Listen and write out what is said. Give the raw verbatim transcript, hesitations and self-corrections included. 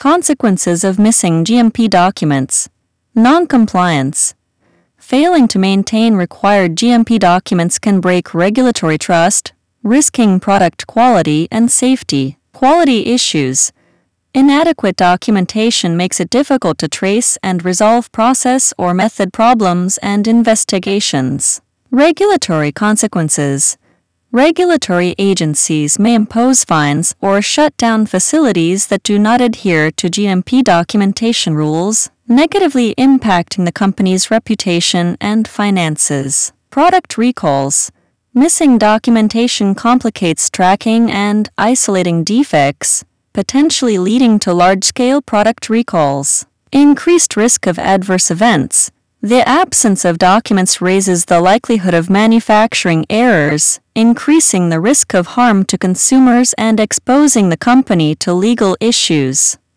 Consequences of missing G M P documents. Non-compliance. Failing to maintain required G M P documents can break regulatory trust, risking product quality and safety. Quality issues. Inadequate documentation makes it difficult to trace and resolve process or method problems and investigations. Regulatory consequences. Regulatory agencies may impose fines or shut down facilities that do not adhere to G M P documentation rules, negatively impacting the company's reputation and finances. Product recalls. Missing documentation complicates tracking and isolating defects, potentially leading to large-scale product recalls. Increased risk of adverse events. The absence of documents raises the likelihood of manufacturing errors, increasing the risk of harm to consumers and exposing the company to legal issues.